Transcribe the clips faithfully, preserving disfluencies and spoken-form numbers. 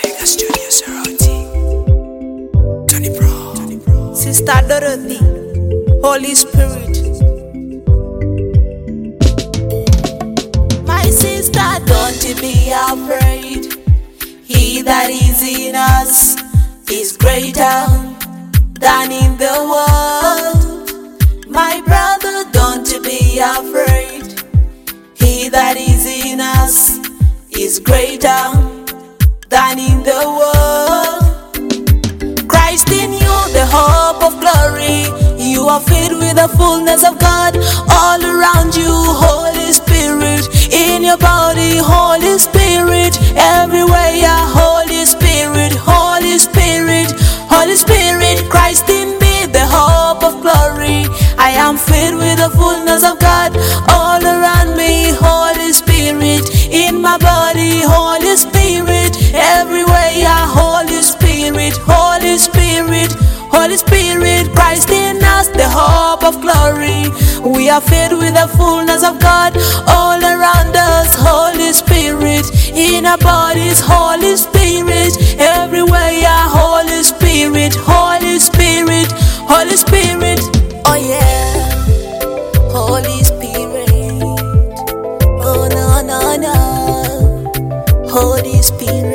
Omega Studio Sorority. Tony Pro. Tony Pro. Sister Dorothy, Holy Spirit. My sister, don't be afraid. He that is in us is greater than in the world. My brother, don't be afraid. He that is in us is greater than in the world. Christ in you, the hope of glory. You are filled with the fullness of God. All around you, Holy Spirit. In your body, Holy Spirit. Everywhere, yeah, Holy Spirit, Holy Spirit, Holy Spirit. Christ in me, the hope of glory. I am filled with the fullness of God. All around me, Holy Spirit. In my body, Holy Spirit. Everywhere, yeah, Holy Spirit, Holy Spirit, Holy Spirit. Christ in us, the hope of glory. We are filled with the fullness of God. All around us, Holy Spirit. In our bodies, Holy Spirit. Everywhere, yeah, Holy Spirit, Holy Spirit, Holy Spirit. Oh yeah, Holy Spirit. Oh no, no, no, Holy Spirit.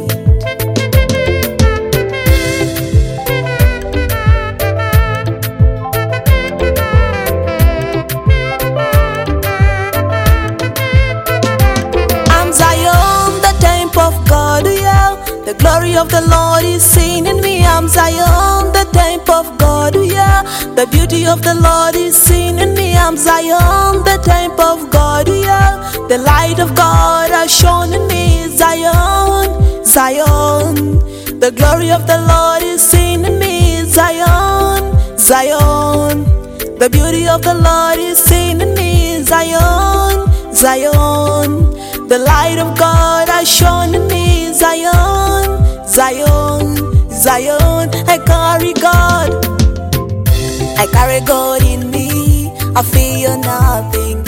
The glory of the Lord is seen in me. I'm Zion, the temple of God, yeah. The beauty of the Lord is seen in me. I'm Zion, the temple of God, yeah. The light of God has shone in me. Zion, Zion. The glory of the Lord is seen in me. Zion, Zion. The beauty of the Lord is seen in me. Zion, Zion. The light of God has shone in me. Zion, Zion, Zion. I carry God. I carry God in me. I fear nothing.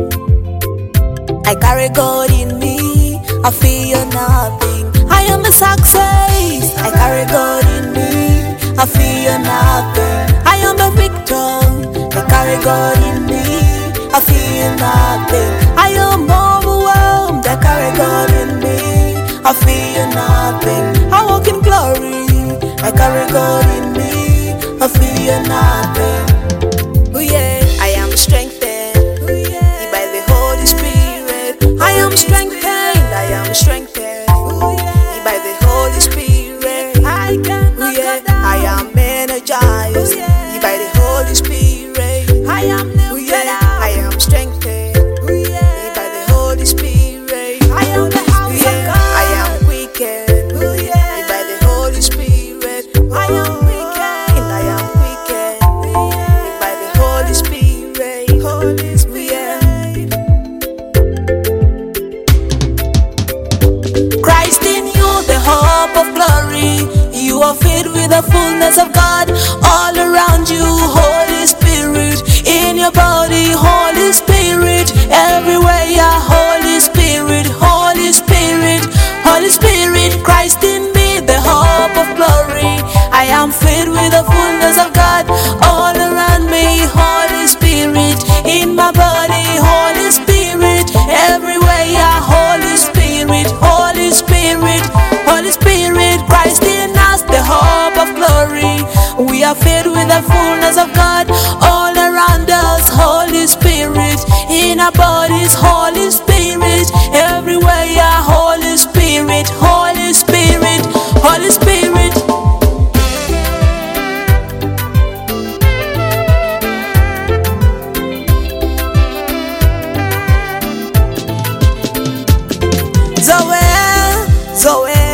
I carry God in me. I fear nothing. I am a success. I carry God in me. I fear nothing. I am a victor. I carry God in me. I fear nothing. I am overwhelmed. I carry God in me. I fear nothing. I walk in glory. I carry God in me. I fear nothing. Oh yeah, I am strengthened. Oh yeah, by the Holy Spirit. I am strengthened. I am strengthened. Oh yeah, by the Holy Spirit. I can. Oh yeah, I am energized. Oh yeah, by the Holy Spirit. I am. Oh yeah, I am strengthened. Oh yeah, by the Holy Spirit. I am the house of God. I am weakened. Oh yeah, by the Holy Spirit. I am weakened. I am weakened. Oh yeah, by the Holy Spirit. Holy Spirit. Christ in you, the hope of glory. You are filled with the fullness of God. All around you, Holy Spirit. In your body, Holy Spirit. Everywhere, yeah, Holy Spirit, Holy Spirit, Holy Spirit. Christ in me, the hope of glory. I am filled with the fullness of God. All around me, Holy Spirit. In my body, Holy Spirit. Everywhere, yeah, Holy Spirit, Holy Spirit, Holy Spirit. Christ in us, the hope of glory. We are filled with the fullness of God. All around us, Holy Spirit. In our bodies, Holy Spirit. Everywhere, yeah, Holy Spirit, Holy Spirit, Holy Spirit. Zoe, Zoe.